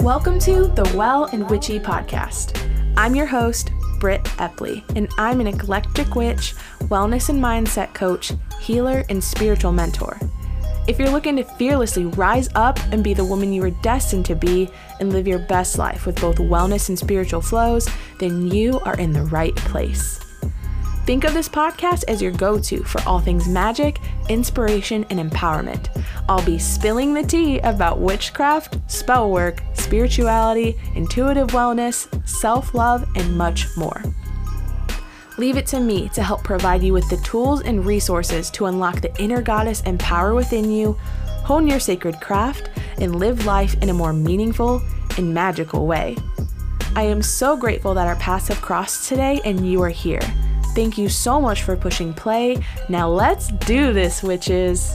Welcome to the Well and Witchy podcast. I'm your host, Britt Epley, and I'm an eclectic witch, wellness and mindset coach, healer, and spiritual mentor. If you're looking to fearlessly rise up and be the woman you were destined to be and live your best life with both wellness and spiritual flows, then you are in the right place. Think of this podcast as your go-to for all things magic, inspiration, and empowerment. I'll be spilling the tea about witchcraft, spell work, spirituality, intuitive wellness, self-love, and much more. Leave it to me to help provide you with the tools and resources to unlock the inner goddess and power within you, hone your sacred craft, and live life in a more meaningful and magical way. I am so grateful that our paths have crossed today and you are here. Thank you so much for pushing play. Now let's do this, witches.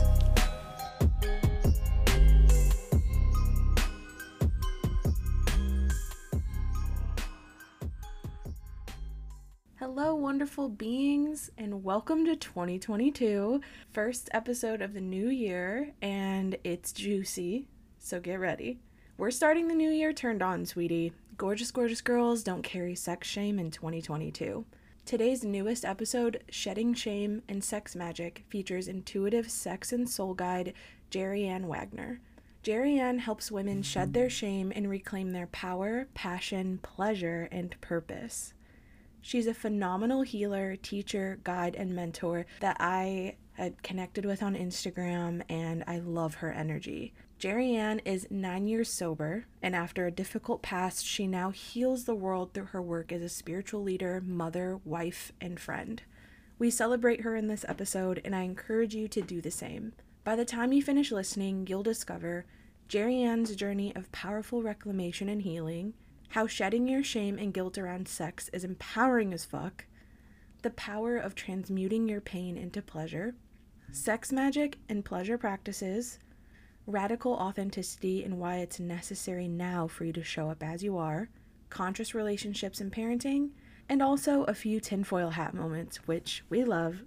Hello, wonderful beings, and welcome to 2022, first episode of the new year, and it's juicy, so get ready. We're starting the new year turned on, sweetie. Gorgeous, gorgeous girls don't carry sex shame in 2022. Today's newest episode, Shedding Shame and Sex Magic, features intuitive sex and soul guide Jerry Ann Wagner. Jerry Ann helps women shed their shame and reclaim their power, passion, pleasure, and purpose. She's a phenomenal healer, teacher, guide, and mentor that I had connected with on Instagram, and I love her energy. Jerry Ann is 9 years sober, and after a difficult past, she now heals the world through her work as a spiritual leader, mother, wife, and friend. We celebrate her in this episode, and I encourage you to do the same. By the time you finish listening, you'll discover Jerry Ann's journey of powerful reclamation and healing, how shedding your shame and guilt around sex is empowering as fuck, the power of transmuting your pain into pleasure, sex magic and pleasure practices, radical authenticity and why it's necessary now for you to show up as you are, conscious relationships and parenting, and also a few tinfoil hat moments, which we love.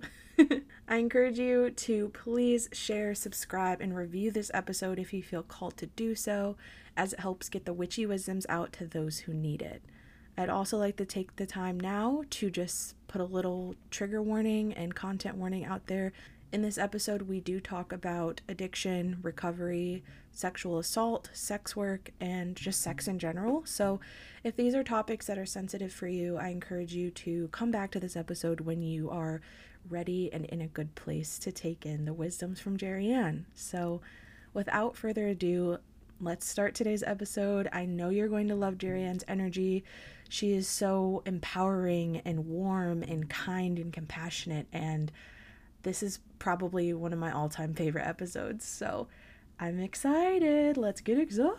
I encourage you to please share, subscribe, and review this episode if you feel called to do so, as it helps get the witchy wisdoms out to those who need it. I'd also like to take the time now to just put a little trigger warning and content warning out there. In this episode, we do talk about addiction, recovery, sexual assault, sex work, and just sex in general. So if these are topics that are sensitive for you, I encourage you to come back to this episode when you are ready and in a good place to take in the wisdoms from Jerry Ann. So without further ado, let's start today's episode. I know you're going to love Jerry Ann's energy. She is so empowering and warm and kind and compassionate, and this is probably one of my all-time favorite episodes, so I'm excited. Let's get excited.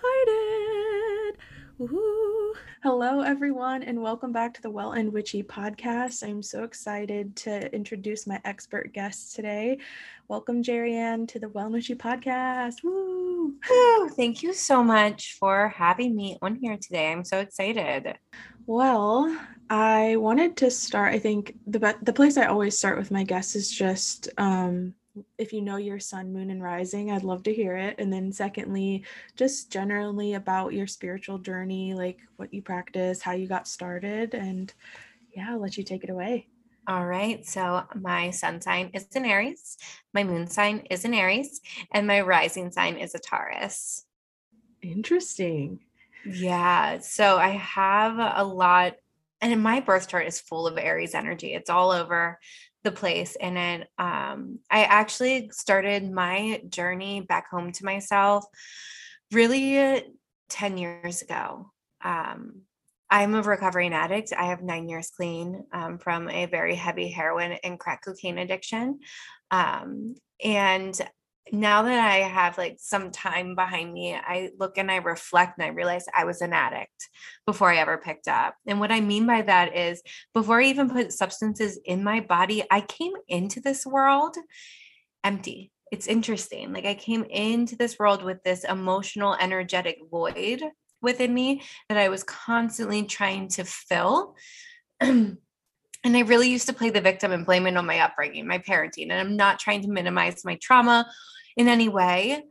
Woohoo! Hello, everyone, and welcome back to the Well and Witchy podcast. I'm so excited to introduce my expert guest today. Welcome, Jerry Ann, to the Well and Witchy podcast. Woo! Oh, thank you so much for having me on here today. I'm so excited. Well, I wanted to start, I think the place I always start with my guests is just if you know your sun, moon, and rising, I'd love to hear it. And then secondly, just generally about your spiritual journey, like what you practice, how you got started, and yeah, I'll let you take it away. All right. So my sun sign is an Aries, my moon sign is an Aries, and my rising sign is a Taurus. Interesting. Yeah. So I have a lot, and my birth chart is full of Aries energy. It's all over the place. And then I actually started my journey back home to myself really 10 years ago. I'm a recovering addict. I have 9 years clean from a very heavy heroin and crack cocaine addiction. And now that I have like some time behind me, I look and I reflect and I realize I was an addict before I ever picked up. And what I mean by that is before I even put substances in my body, I came into this world empty. It's interesting. Like I came into this world with this emotional, energetic void within me that I was constantly trying to fill. And I really used to play the victim and blame it on my upbringing, my parenting. And I'm not trying to minimize my trauma in any way,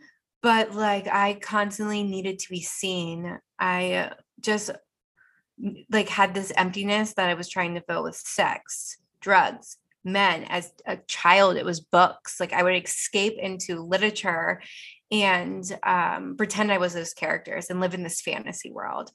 but like I constantly needed to be seen. I just like had this emptiness that I was trying to fill with sex, drugs, men. As a child, it was books. Like I would escape into literature and pretend I was those characters and live in this fantasy world.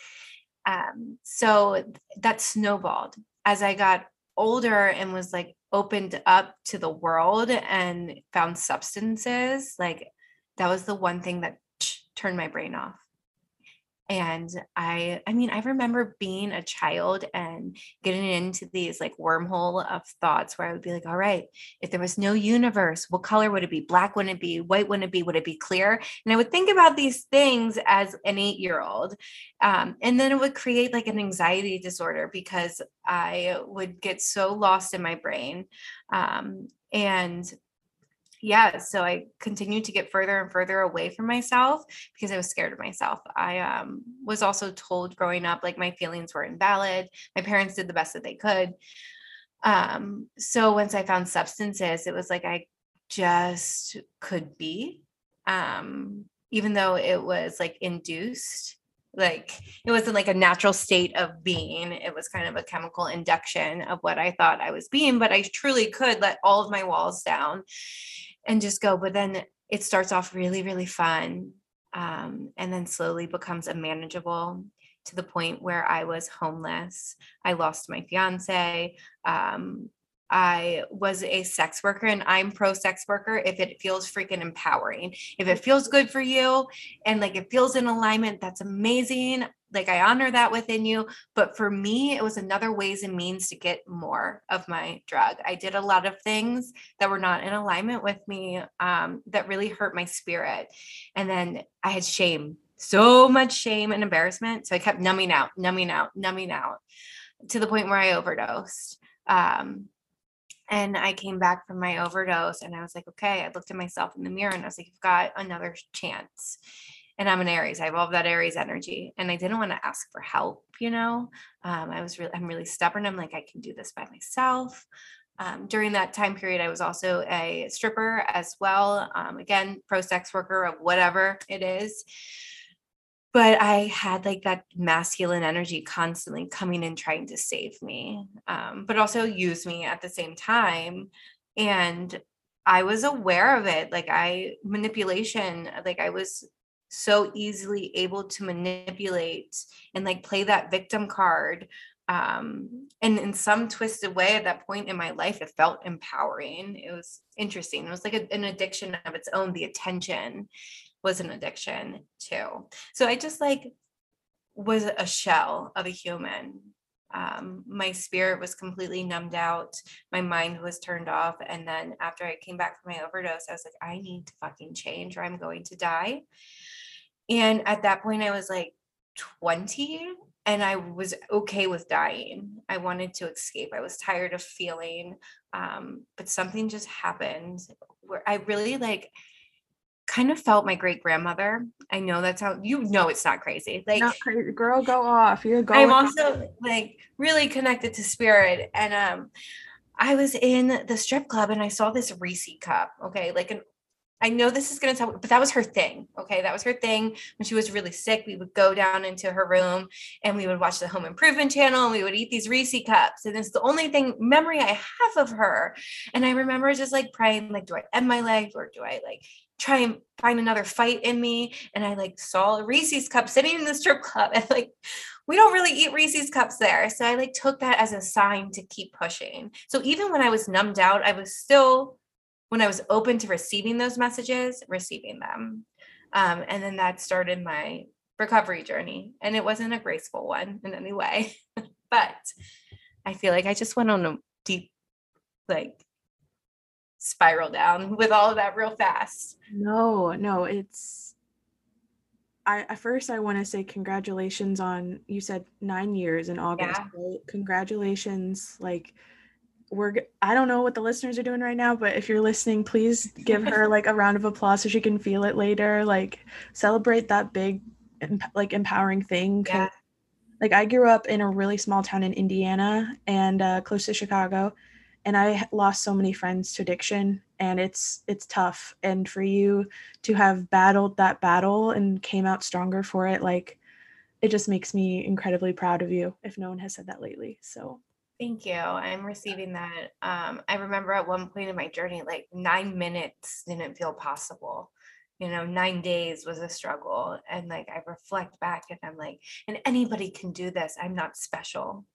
So that snowballed as I got older and was like opened up to the world and found substances. Like that was the one thing that turned my brain off. And I mean, I remember being a child and getting into these like wormhole of thoughts where I would be like, all right, if there was no universe, what color would it be? Black wouldn't it be? White wouldn't it be? Would it be clear? And I would think about these things as an 8-year-old. And then it would create like an anxiety disorder because I would get so lost in my brain. And yeah, so I continued to get further and further away from myself because I was scared of myself. I was also told growing up like my feelings were invalid. My parents did the best that they could. So once I found substances, it was like I just could be, even though it was like induced. Like it wasn't like a natural state of being. It was kind of a chemical induction of what I thought I was being, but I truly could let all of my walls down and just go. But then it starts off really, really fun. And then slowly becomes unmanageable to the point where I was homeless. I lost my fiance. I was a sex worker, and I'm pro sex worker if it feels freaking empowering. If it feels good for you and like it feels in alignment, that's amazing. Like I honor that within you. But for me, it was another ways and means to get more of my drug. I did a lot of things that were not in alignment with me, that really hurt my spirit. And then I had shame, so much shame and embarrassment. So I kept numbing out to the point where I overdosed. And I came back from my overdose and I was like, okay, I looked at myself in the mirror and I was like, you've got another chance. And I'm an Aries. I have all of that Aries energy. And I didn't want to ask for help, you know. I'm really stubborn. I'm like, I can do this by myself. During that time period, I was also a stripper as well. Again, pro sex worker of whatever it is. But I had like that masculine energy constantly coming and trying to save me, but also use me at the same time. And I was aware of it. Like manipulation, like I was so easily able to manipulate and like play that victim card. And in some twisted way at that point in my life, it felt empowering. It was interesting. It was like an addiction of its own. The attention was an addiction too. So I just like was a shell of a human. My spirit was completely numbed out. My mind was turned off. And then after I came back from my overdose, I was like, I need to fucking change or I'm going to die. And at that point, I was like 20 and I was okay with dying. I wanted to escape. I was tired of feeling, but something just happened where I really like kind of felt my great grandmother. I know that's how it's not crazy. Like Not crazy. Girl, go off. You're I'm going. also like really connected to spirit. And I was in the strip club and I saw this Reese cup. Okay. I know this is going to sound, but that was her thing. Okay. That was her thing. When she was really sick, we would go down into her room and we would watch the Home Improvement Channel and we would eat these Reese cups. And it's the only memory I have of her. And I remember just like praying, like, do I end my life or do I like try and find another fight in me? And I like saw a Reese's cup sitting in the strip club and like, we don't really eat Reese's cups there. So I like took that as a sign to keep pushing. So even when I was numbed out, I was still, when I was open to receiving those messages, receiving them. And then that started my recovery journey. And it wasn't a graceful one in any way, but I feel like I just went on a deep, like, spiral down with all of that real fast. No, it's at first I want to say congratulations on, you said 9 years in August, Yeah. right? Congratulations. Like I don't know what the listeners are doing right now, but if you're listening, please give her like a round of applause so she can feel it later. Like celebrate that big, like empowering thing. 'Cause, Yeah. like I grew up in a really small town in Indiana and close to Chicago. And I lost so many friends to addiction, and it's tough. And for you to have battled that battle and came out stronger for it, like, it just makes me incredibly proud of you, if no one has said that lately. So Thank you. I'm receiving that. I remember at one point in my journey, like 9 minutes didn't feel possible. 9 days was a struggle. And like I reflect back and I'm like, and anybody can do this. I'm not special,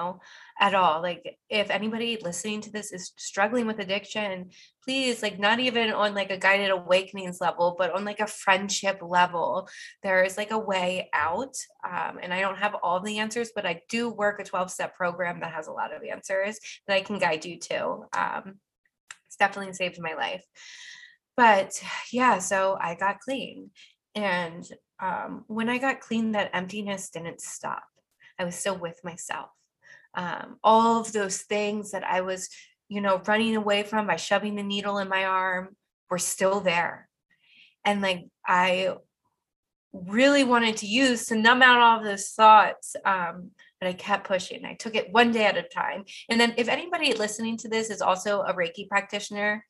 at all. Like if anybody listening to this is struggling with addiction, please, like not even on like a guided awakenings level, but on like a friendship level, there is like a way out. And I don't have all the answers, but I do work a 12-step program that has a lot of answers that I can guide you to. It's definitely saved my life. But yeah, so I got clean. And when I got clean, that emptiness didn't stop. I was still with myself. All of those things that I was, running away from by shoving the needle in my arm were still there. And like I really wanted to use to numb out all of those thoughts. But I kept pushing. I took it one day at a time. And then if anybody listening to this is also a Reiki practitioner,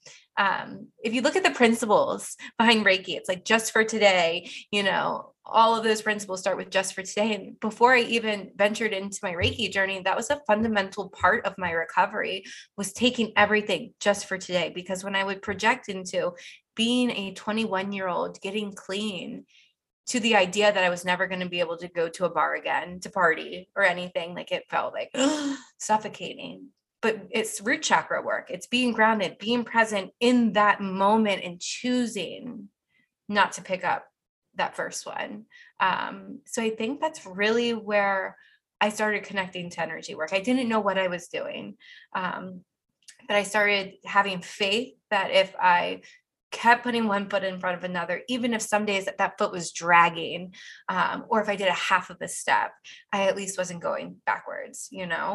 if you look at the principles behind Reiki, it's like just for today, all of those principles start with just for today. And before I even ventured into my Reiki journey, that was a fundamental part of my recovery, was taking everything just for today. Because when I would project into being a 21-year-old, getting clean, to the idea that I was never going to be able to go to a bar again to party or anything, like it felt like suffocating. But it's root chakra work. It's being grounded, being present in that moment and choosing not to pick up that first one. So I think that's really where I started connecting to energy work. I didn't know what I was doing. But I started having faith that if I kept putting one foot in front of another, even if some days that foot was dragging, or if I did a half of a step, I at least wasn't going backwards,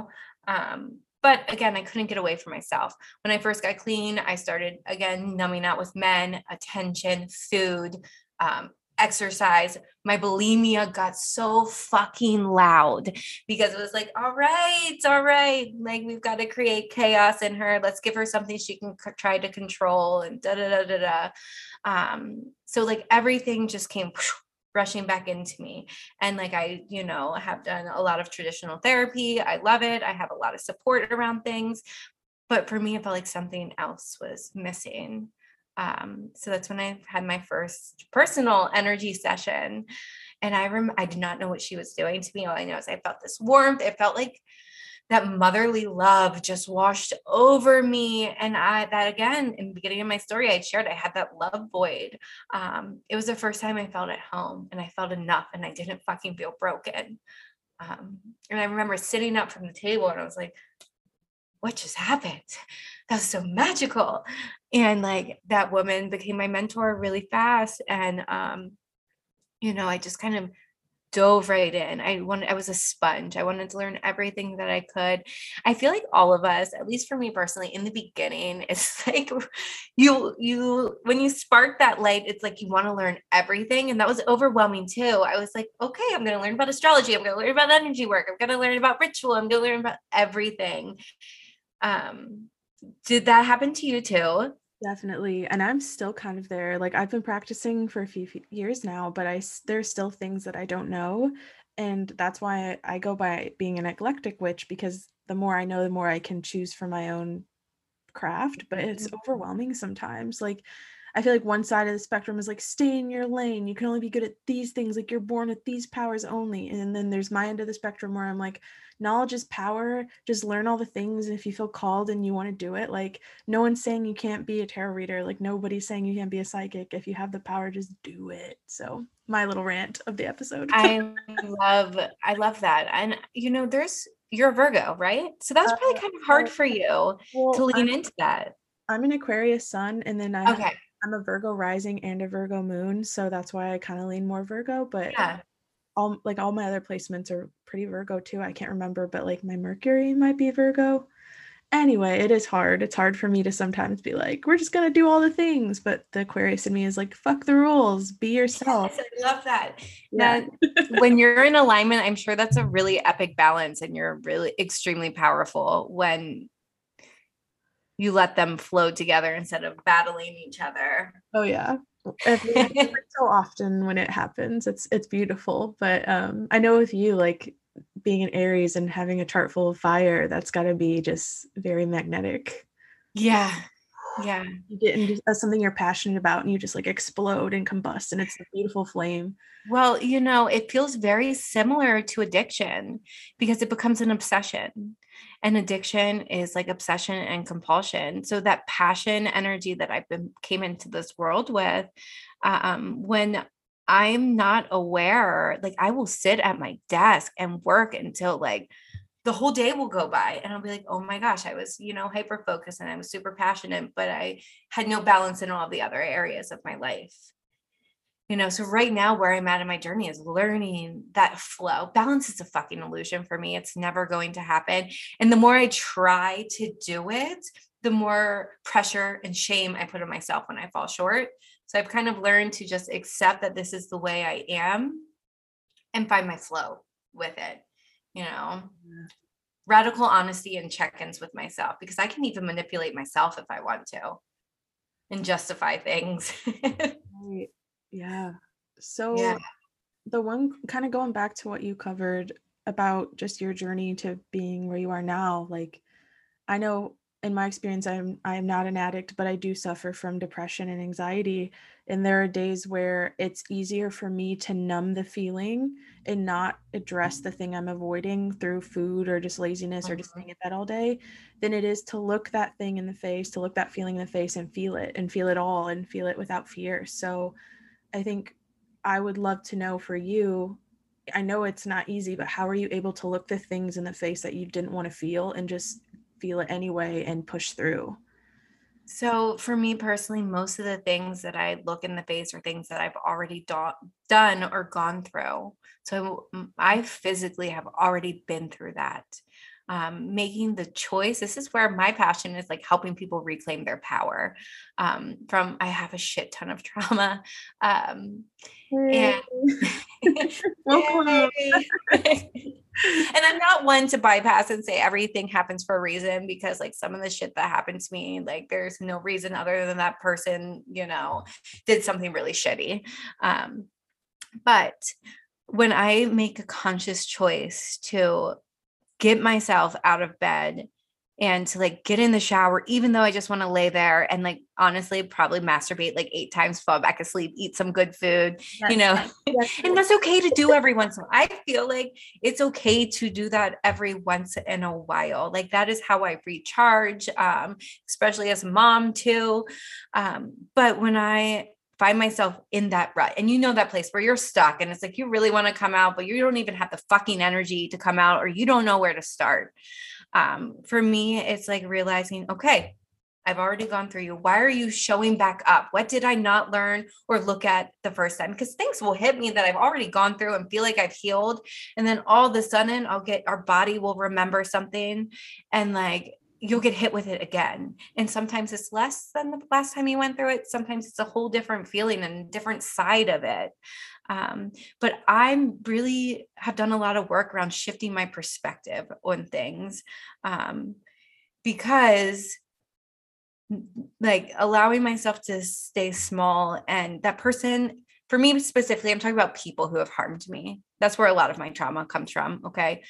but again, I couldn't get away from myself. When I first got clean, I started again numbing out with men, attention, food, exercise. My bulimia got so fucking loud because it was like, all right, like we've got to create chaos in her. Let's give her something she can try to control, and da da da da da. So like everything just came rushing back into me. And like I have done a lot of traditional therapy. I love it. I have a lot of support around things, but for me it felt like something else was missing. So that's when I had my first personal energy session. And I did not know what she was doing to me. All I know is I felt this warmth. It felt like that motherly love just washed over me. And that again, in the beginning of my story, I shared, I had that love void. It was the first time I felt at home and I felt enough and I didn't fucking feel broken. And I remember sitting up from the table and I was like, what just happened? That was so magical. And like that woman became my mentor really fast. And, I just kind of dove right in. I was a sponge. I wanted to learn everything that I could. I feel like all of us, at least for me personally, in the beginning, it's like when you spark that light, it's like you want to learn everything. And that was overwhelming too. I was like, okay, I'm going to learn about astrology. I'm going to learn about energy work. I'm going to learn about ritual. I'm going to learn about everything. Did that happen to you too? definitely. And I'm still kind of there. Like I've been practicing for a few years now, but there's still things that I don't know. And that's why I go by being an eclectic witch, because the more I know, the more I can choose for my own craft. But it's overwhelming sometimes. Like I feel like one side of the spectrum is like, stay in your lane. You can only be good at these things. Like you're born with these powers only. And then there's my end of the spectrum where I'm like, knowledge is power. Just learn all the things. If you feel called and you want to do it, like no one's saying you can't be a tarot reader. Like nobody's saying you can't be a psychic. If you have the power, just do it. So my little rant of the episode. I love that. And you're a Virgo, right? So that's probably kind of hard for you to Well, lean into that. I'm an Aquarius sun, and then Okay. I'm a Virgo rising and a Virgo moon, so that's why I kind of lean more Virgo. But Yeah. all my other placements are pretty Virgo too. I can't remember, but like my Mercury might be Virgo. Anyway, it is hard. It's hard for me to sometimes be like, we're just gonna do all the things, but the Aquarius in me is like, fuck the rules, be yourself. Yes, I love that. Yeah. When you're in alignment, I'm sure that's a really epic balance and you're really extremely powerful when you let them flow together instead of battling each other. Oh yeah. Every so often when it happens, it's beautiful. But I know with you, like being an Aries and having a chart full of fire, that's got to be just very magnetic. Yeah. Yeah. You get into something you're passionate about and you just like explode and combust, and it's a beautiful flame. Well, it feels very similar to addiction because it becomes an obsession. And addiction is like obsession and compulsion. So that passion energy that came into this world with, when I'm not aware, like I will sit at my desk and work until like the whole day will go by and I'll be like, oh my gosh, I was, hyper focused and I was super passionate, but I had no balance in all the other areas of my life. So right now where I'm at in my journey is learning that flow. Balance is a fucking illusion for me. It's never going to happen. And the more I try to do it, the more pressure and shame I put on myself when I fall short. So I've kind of learned to just accept that this is the way I am and find my flow with it, radical honesty and check-ins with myself, because I can even manipulate myself if I want to and justify things. Right. Yeah. So Yeah. the one kind of going back to what you covered about just your journey to being where you are now, like I know in my experience I'm not an addict, but I do suffer from depression and anxiety, and there are days where it's easier for me to numb the feeling and not address the thing I'm avoiding through food or just laziness or just staying in bed all day than it is to look that thing in the face, to look that feeling in the face and feel it all and feel it without fear. So I think I would love to know for you, I know it's not easy, but how are you able to look the things in the face that you didn't want to feel and just feel it anyway and push through? So for me personally, most of the things that I look in the face are things that I've already done or gone through. So I physically have already been through that. Making the choice. This is where my passion is, like helping people reclaim their power. I have a shit ton of trauma. And Welcome. and I'm not one to bypass and say everything happens for a reason, because like some of the shit that happened to me, like there's no reason other than that person, did something really shitty. But when I make a conscious choice to get myself out of bed and to like get in the shower, even though I just want to lay there and like honestly probably masturbate like 8 times, fall back asleep, eat some good food, Yes. and that's okay to do every once in a while. I feel like it's okay to do that every once in a while. Like that is how I recharge, especially as a mom too. But when I find myself in that rut, and that place where you're stuck and it's like you really want to come out, but you don't even have the fucking energy to come out, or you don't know where to start. For me, it's like realizing, okay, I've already gone through you. Why are you showing back up? What did I not learn or look at the first time? Because things will hit me that I've already gone through and feel like I've healed. And then all of a sudden our body will remember something, and like you'll get hit with it again. And sometimes it's less than the last time you went through it. Sometimes it's a whole different feeling and different side of it. But I really have done a lot of work around shifting my perspective on things, because like allowing myself to stay small, and that person, for me specifically, I'm talking about people who have harmed me. That's where a lot of my trauma comes from. Okay.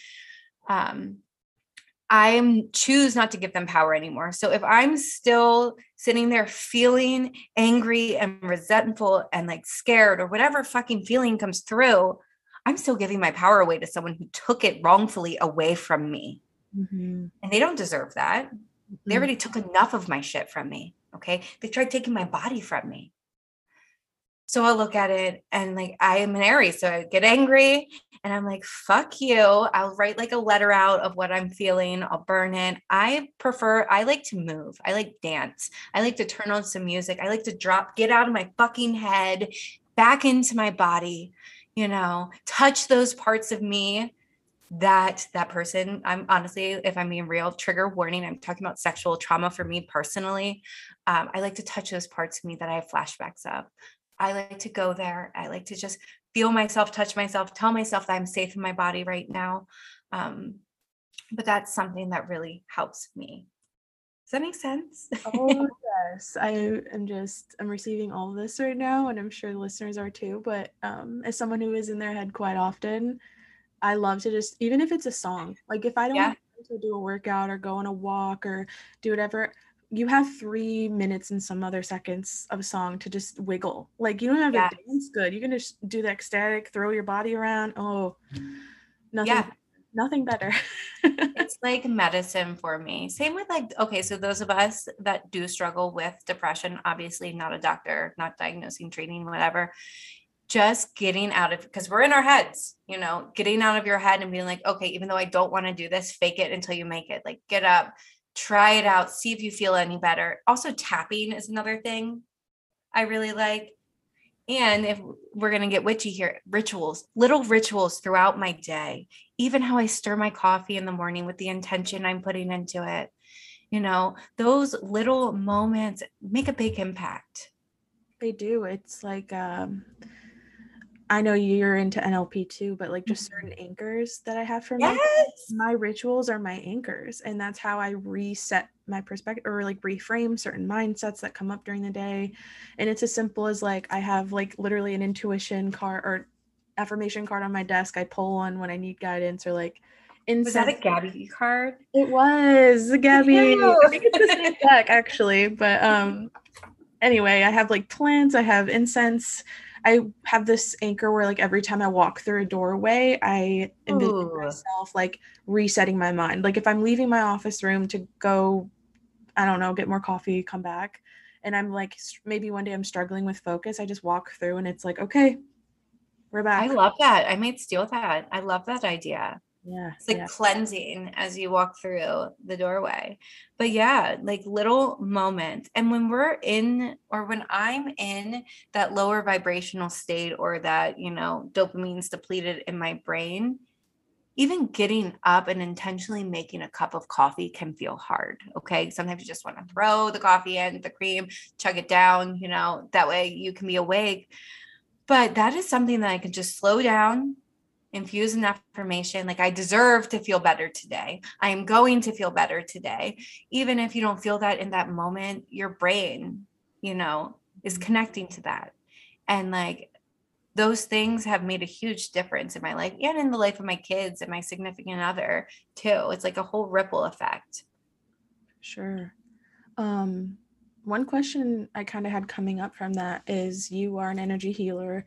I choose not to give them power anymore. So if I'm still sitting there feeling angry and resentful and like scared or whatever fucking feeling comes through, I'm still giving my power away to someone who took it wrongfully away from me. Mm-hmm. And they don't deserve that. They already took enough of my shit from me. Okay. They tried taking my body from me. So I'll look at it and like, I am an Aries. So I get angry and I'm like, fuck you. I'll write like a letter out of what I'm feeling. I'll burn it. I like to move. I like dance. I like to turn on some music. I like to get out of my fucking head, back into my body, touch those parts of me that person. I'm honestly, if I'm being real, trigger warning, I'm talking about sexual trauma for me personally. I like to touch those parts of me that I have flashbacks of. I like to go there. I like to just feel myself, touch myself, tell myself that I'm safe in my body right now. But that's something that really helps me. that make sense? Oh, yes. I'm receiving all of this right now, and I'm sure the listeners are too. But as someone who is in their head quite often, I love to just, even if it's a song, like if I don't Yeah. have time to do a workout or go on a walk or do whatever, you have 3 minutes and some other seconds of a song to just wiggle. Like you don't have to Yes. dance good. You can just do the ecstatic, throw your body around. Oh, nothing, Yeah. nothing better. It's like medicine for me. Same with like, okay, so those of us that do struggle with depression, obviously not a doctor, not diagnosing, treating, whatever, just getting out of, because we're in our heads, getting out of your head and being like, okay, even though I don't want to do this, fake it until you make it. Like get up, try it out, see if you feel any better. Also, tapping is another thing I really like. And if we're going to get witchy here, rituals, little rituals throughout my day, even how I stir my coffee in the morning with the intention I'm putting into it, those little moments make a big impact. They do. It's like I know you're into NLP too, but like just certain anchors that I have for Yes. my rituals are my anchors, and that's how I reset my perspective or like reframe certain mindsets that come up during the day. And it's as simple as like I have like literally an intuition card or affirmation card on my desk. I pull one when I need guidance, or like Was that a incense. Gabby card? It was Gabby. Ew. I think it's the same deck actually, but anyway, I have like plants, I have incense. I have this anchor where like every time I walk through a doorway, I envision Ooh. myself like resetting my mind. Like if I'm leaving my office room to go, I don't know, get more coffee, come back, and I'm like maybe one day I'm struggling with focus, I just walk through and it's like, okay, we're I back. love that. I might steal that. I love that idea. Yeah, It's like yeah. cleansing as you walk through the doorway. But yeah, like little moments. And when we're in, or when I'm in that lower vibrational state, or that, dopamine's depleted in my brain, even getting up and intentionally making a cup of coffee can feel hard. Okay. Sometimes you just want to throw the coffee in, the cream, chug it down, that way you can be awake. But that is something that I can just slow down, infuse an affirmation like I deserve to feel better today. I am going to feel better today. Even if you don't feel that in that moment, your brain, is connecting to that. And like those things have made a huge difference in my life and in the life of my kids and my significant other too. It's like a whole ripple effect. Sure. One question I kind of had coming up from that is you are an energy healer.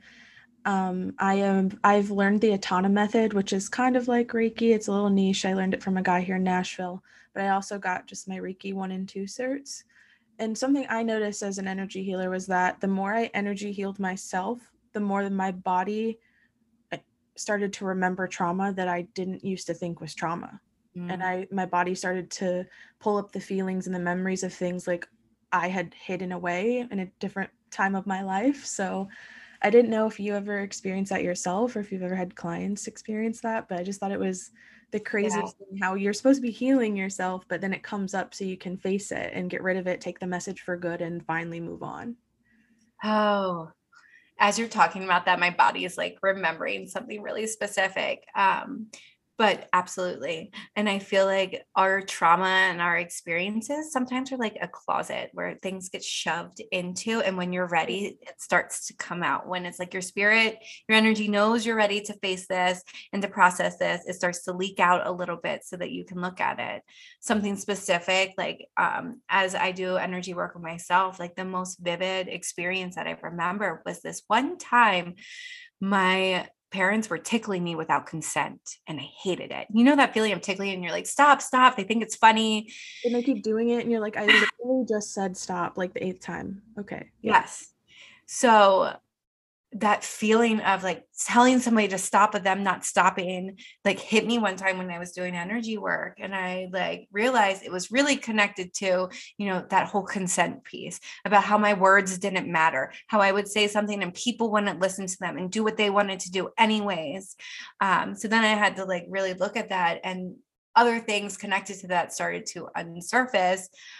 I've learned the Atana method, which is kind of like Reiki. It's a little niche. I learned it from a guy here in Nashville, but I also got just my Reiki 1 and 2 certs. And something I noticed as an energy healer was that the more I energy healed myself, the more my body started to remember trauma that I didn't used to think was trauma. And my body started to pull up the feelings and the memories of things like I had hidden away in a different time of my life. So I didn't know if you ever experienced that yourself or if you've ever had clients experience that, but I just thought it was the Yeah. craziest thing how you're supposed to be healing yourself, but then it comes up so you can face it and get rid of it, take the message for good, and finally move on. Oh, as you're talking about that, my body is like remembering something really specific. But absolutely. And I feel like our trauma and our experiences sometimes are like a closet where things get shoved into. And when you're ready, it starts to come out. When it's like your spirit, your energy knows you're ready to face this and to process this, it starts to leak out a little bit so that you can look at it. Something specific, like as I do energy work with myself, like the most vivid experience that I remember was this one time my parents were tickling me without consent and I hated it. You know that feeling of tickling and you're like, stop, stop. They think it's funny. And they keep doing it, and you're like, I literally just said stop like the 8th time. Okay, yeah. Yes. So that feeling of like telling somebody to stop but them not stopping like hit me one time when I was doing energy work, and I like realized it was really connected to that whole consent piece about how my words didn't matter, how I would say something and people wouldn't listen to them and do what they wanted to do anyways. So then I had to like really look at that, and other things connected to that started to unsurface.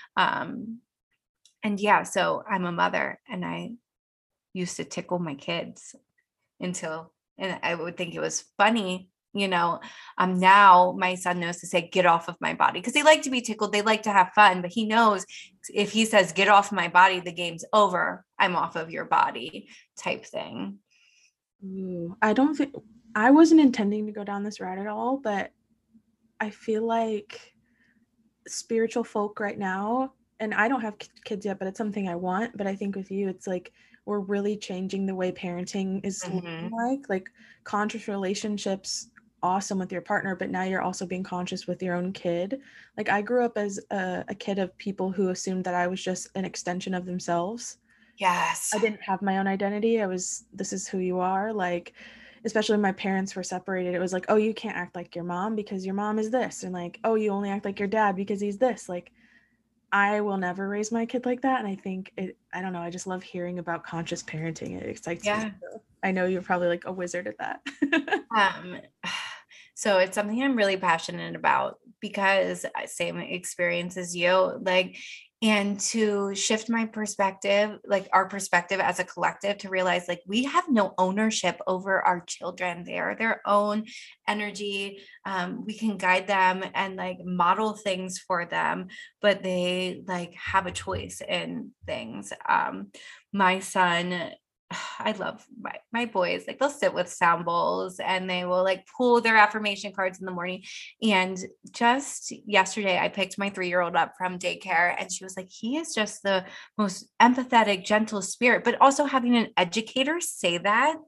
And yeah, so I'm a mother and I used to tickle my kids and I would think it was funny, Now my son knows to say, get off of my body, because they like to be tickled. They like to have fun, but he knows if he says, get off my body, the game's over. I'm off of your body type thing. Ooh, I don't think I wasn't intending to go down this route at all, but I feel like spiritual folk right now, and I don't have kids yet, but it's something I want. But I think with you, it's like we're really changing the way parenting is looking like conscious relationships, awesome with your partner, but now you're also being conscious with your own kid. Like I grew up as a kid of people who assumed that I was just an extension of themselves. Yes. I didn't have my own identity. This is who you are. Like, especially when my parents were separated, it was like, oh, you can't act like your mom because your mom is this. And like, oh, you only act like your dad because he's this. Like, I will never raise my kid like that. And I don't know, I just love hearing about conscious parenting. It excites me. So I know you're probably like a wizard at that. So it's something I'm really passionate about, because same experience as you, like, and to shift my perspective, like our perspective as a collective, to realize like we have no ownership over our children. They are their own energy. We can guide them and like model things for them, but they like have a choice in things. My son, I love my boys, like they'll sit with sound bowls and they will like pull their affirmation cards in the morning. And just yesterday, I picked my 3-year-old up from daycare and she was like, he is just the most empathetic, gentle spirit. But also having an educator say that,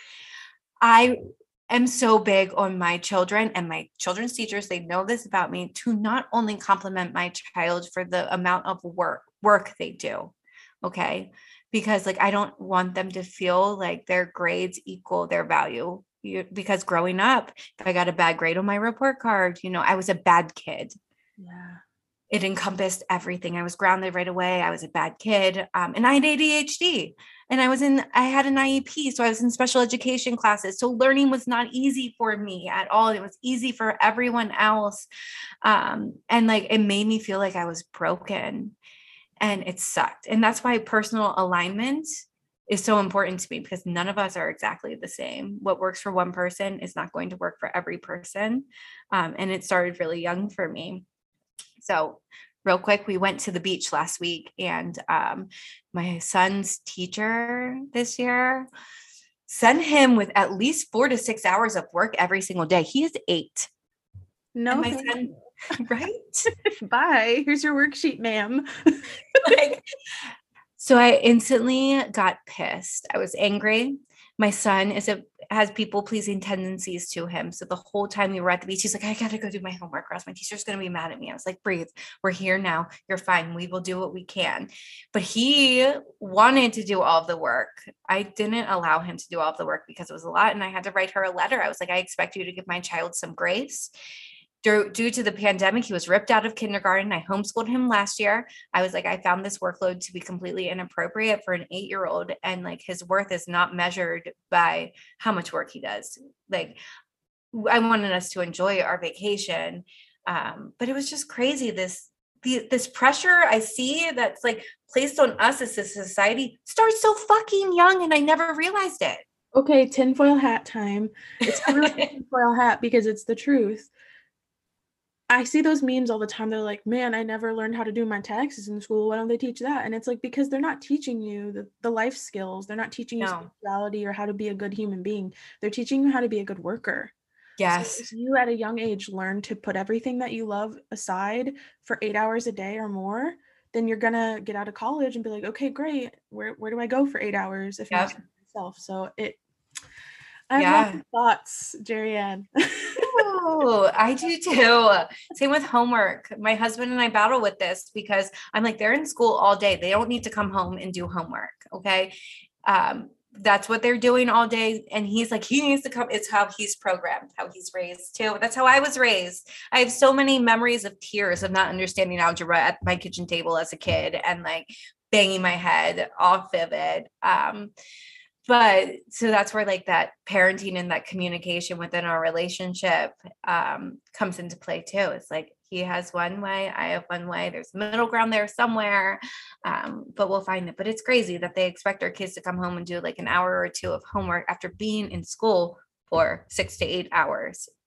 I am so big on my children and my children's teachers. They know this about me, to not only compliment my child for the amount of work they do. Okay. Because like, I don't want them to feel like their grades equal their value. Because growing up, if I got a bad grade on my report card, I was a bad kid. Yeah. It encompassed everything. I was grounded right away. I was a bad kid. And I had ADHD, and I had an IEP. So I was in special education classes. So learning was not easy for me at all. It was easy for everyone else. And like, it made me feel like I was broken. And it sucked. And that's why personal alignment is so important to me, because none of us are exactly the same. What works for one person is not going to work for every person. And it started really young for me. So real quick, we went to the beach last week, and my son's teacher this year sent him with at least 4 to 6 hours of work every single day. He is 8. No, and my son, right? Bye. Here's your worksheet, ma'am. So I instantly got pissed. I was angry. My son has people pleasing tendencies to him. So the whole time we were at the beach, he's like, I got to go do my homework, or else my teacher's going to be mad at me. I was like, breathe. We're here now. You're fine. We will do what we can. But he wanted to do all of the work. I didn't allow him to do all of the work because it was a lot. And I had to write her a letter. I was like, I expect you to give my child some grace. Due to the pandemic, he was ripped out of kindergarten. I homeschooled him last year. I was like, I found this workload to be completely inappropriate for an 8-year-old. And like, his worth is not measured by how much work he does. Like, I wanted us to enjoy our vacation. But it was just crazy. This pressure I see that's like placed on us as a society starts so fucking young. And I never realized it. Okay, tinfoil hat time. It's not really a tinfoil hat because it's the truth. I see those memes all the time. They're like, man, I never learned how to do my taxes in school. Why don't they teach that? And it's like, because they're not teaching you the life skills. They're not teaching you spirituality or how to be a good human being. They're teaching you how to be a good worker. Yes. So if you at a young age learn to put everything that you love aside for 8 hours a day or more, then you're going to get out of college and be like, okay, great. Where do I go for 8 hours if not myself? So I have lots of thoughts, Jerrianne. Oh, I do too. Same with homework. My husband and I battle with this because I'm like, they're in school all day. They don't need to come home and do homework. Okay. That's what they're doing all day. And he's like, he needs to come. It's how he's programmed, how he's raised too. That's how I was raised. I have so many memories of tears of not understanding algebra at my kitchen table as a kid and like banging my head off of it. But so that's where like that parenting and that communication within our relationship comes into play too. It's like he has one way, I have one way. There's middle ground there somewhere, but we'll find it. But it's crazy that they expect our kids to come home and do like an hour or two of homework after being in school for 6 to 8 hours.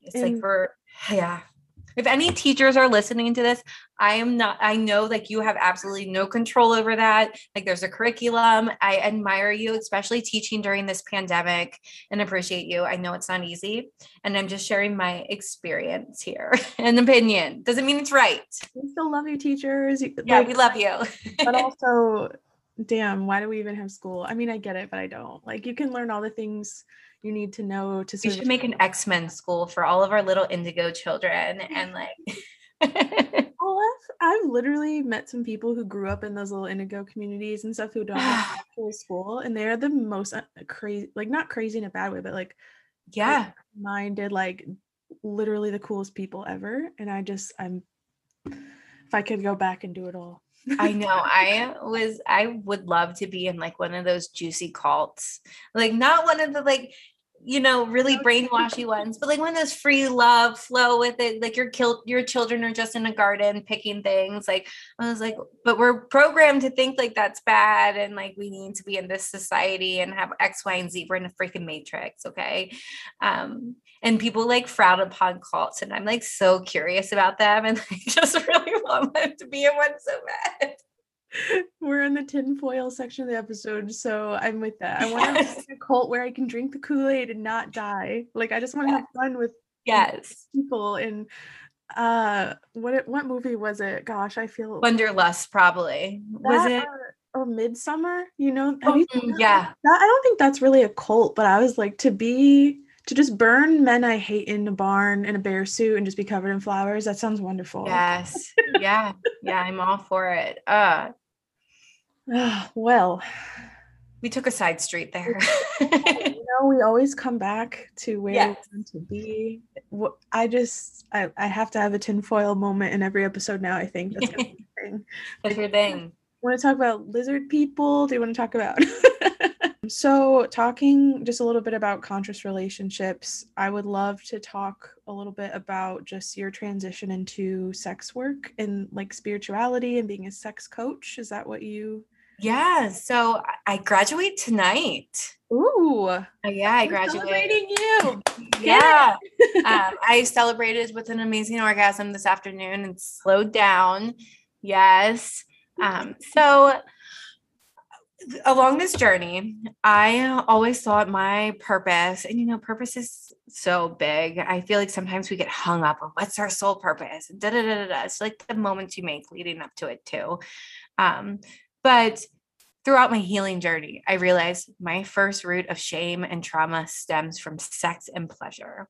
It's like And yeah. If any teachers are listening to this, I know like you have absolutely no control over that. Like there's a curriculum. I admire you, especially teaching during this pandemic, and appreciate you. I know it's not easy. And I'm just sharing my experience here and opinion. Doesn't mean it's right. we still love you, teachers. Yeah, we love you. But also, damn, why do we even have school? I mean, I get it, but I don't. Like, you can learn all the things you need to know to We survive. should make an X-Men school for all of our little indigo children and like Well, I've literally met some people who grew up in those little indigo communities and stuff who don't have actual school, and they're the most crazy, like not crazy in a bad way, but like yeah. minded, like literally the coolest people ever. And I'm if I could go back and do it all. I know. I would love to be in like one of those juicy cults. Like not one of the like, really brainwashy ones, but like one of those free love flow with it. Like your children are just in a garden picking things. Like I was like, but we're programmed to think like that's bad. And like we need to be in this society and have X, Y, and Z. We're in a freaking matrix. Okay. And people like frown upon cults. And I'm like so curious about them and like just really want them to be in one so bad. We're in the tinfoil section of the episode, so I'm with that. I want to have a cult where I can drink the Kool-Aid and not die. Like I just want to have fun with people. And what movie was it? Gosh, I feel Wanderlust probably. Was it or Midsummer? Have Oh, you yeah. I don't think that's really a cult, but I was like to just burn men I hate in a barn in a bear suit and just be covered in flowers. That sounds wonderful. Yes. Yeah. Yeah. I'm all for it. Well, we took a side street there. We always come back to where we want to be. I have to have a tinfoil moment in every episode now. I think that's my thing. That's your thing. Want to talk about lizard people? Do you want to talk about? So, talking just a little bit about conscious relationships, I would love to talk a little bit about just your transition into sex work and like spirituality and being a sex coach. Is that what you? Yeah. So I graduate tonight. Ooh. Yeah, I graduated. Celebrating you. Yeah. I celebrated with an amazing orgasm this afternoon and slowed down. Yes. So along this journey, I always thought my purpose, and purpose is so big. I feel like sometimes we get hung up on what's our soul purpose. It's like the moments you make leading up to it too. But throughout my healing journey, I realized my first root of shame and trauma stems from sex and pleasure.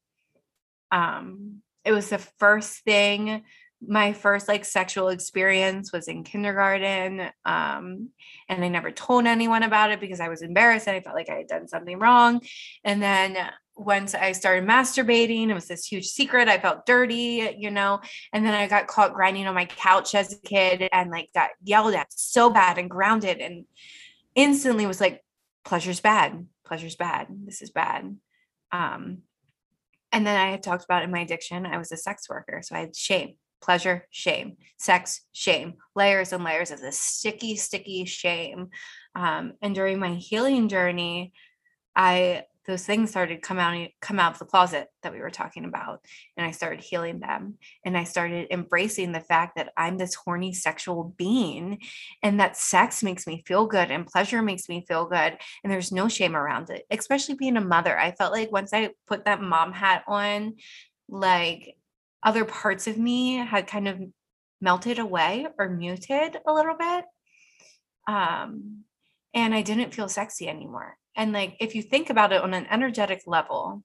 It was the first thing. My first like sexual experience was in kindergarten. And I never told anyone about it because I was embarrassed and I felt like I had done something wrong. And then once I started masturbating, it was this huge secret. I felt dirty, and then I got caught grinding on my couch as a kid and like got yelled at so bad and grounded and instantly was like, pleasure's bad. Pleasure's bad. This is bad. And then I had talked about in my addiction, I was a sex worker. So I had shame, pleasure, shame, sex, shame, layers and layers of this sticky, sticky shame. And during my healing journey, those things started come out of the closet that we were talking about. And I started healing them. And I started embracing the fact that I'm this horny sexual being and that sex makes me feel good and pleasure makes me feel good. And there's no shame around it, especially being a mother. I felt like once I put that mom hat on, like other parts of me had kind of melted away or muted a little bit. And I didn't feel sexy anymore. And like, if you think about it on an energetic level,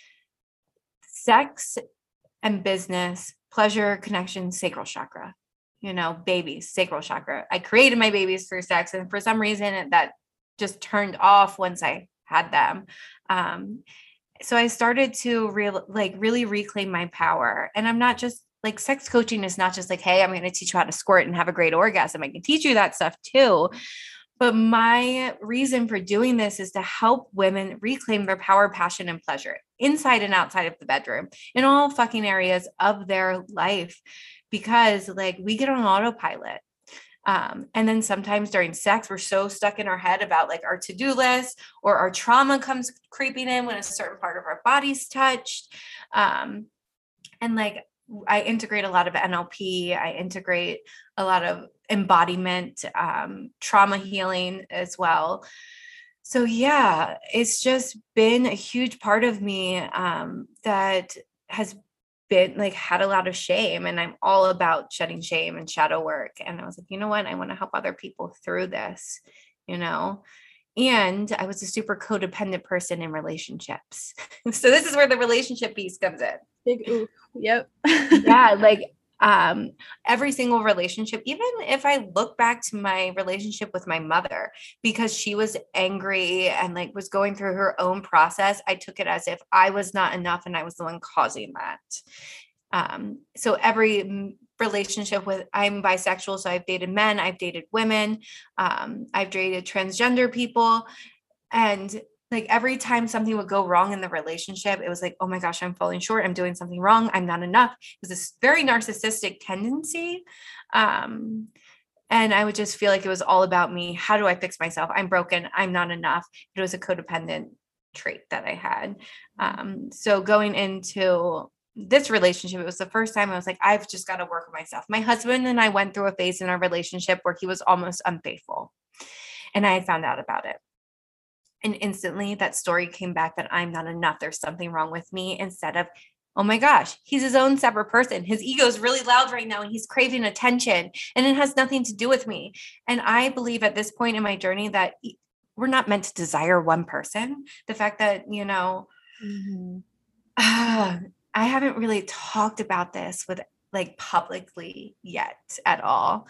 sex and business, pleasure, connection, sacral chakra, babies, sacral chakra. I created my babies through sex. And for some reason that just turned off once I had them. So I started to really reclaim my power. And I'm not just like, sex coaching is not just like, hey, I'm going to teach you how to squirt and have a great orgasm. I can teach you that stuff too. But my reason for doing this is to help women reclaim their power, passion, and pleasure inside and outside of the bedroom in all fucking areas of their life, because like we get on autopilot. And then sometimes during sex, we're so stuck in our head about like our to-do list, or our trauma comes creeping in when a certain part of our body's touched. And like I integrate a lot of NLP, I integrate a lot of embodiment, trauma healing as well. So yeah, it's just been a huge part of me that has been like had a lot of shame, and I'm all about shedding shame and shadow work. And I was like, you know what? I want to help other people through this, you know? And I was a super codependent person in relationships. So this is where the relationship piece comes in. Big oof. Yep. Yeah, like every single relationship, even if I look back to my relationship with my mother, because she was angry and like was going through her own process, I took it as if I was not enough and I was the one causing that. So every relationship with, I'm bisexual, so I've dated men, I've dated women, I've dated transgender people, and like every time something would go wrong in the relationship, it was like, oh my gosh, I'm falling short, I'm doing something wrong, I'm not enough. It was this very narcissistic tendency. And I would just feel like it was all about me. How do I fix myself? I'm broken, I'm not enough. It was a codependent trait that I had. So going into this relationship, it was the first time I was like, I've just got to work with myself. My husband and I went through a phase in our relationship where he was almost unfaithful, and I had found out about it. And instantly that story came back that I'm not enough. There's something wrong with me, instead of, oh my gosh, he's his own separate person. His ego is really loud right now and he's craving attention, and it has nothing to do with me. And I believe at this point in my journey that we're not meant to desire one person. The fact that, Mm-hmm. I haven't really talked about this with like publicly yet at all.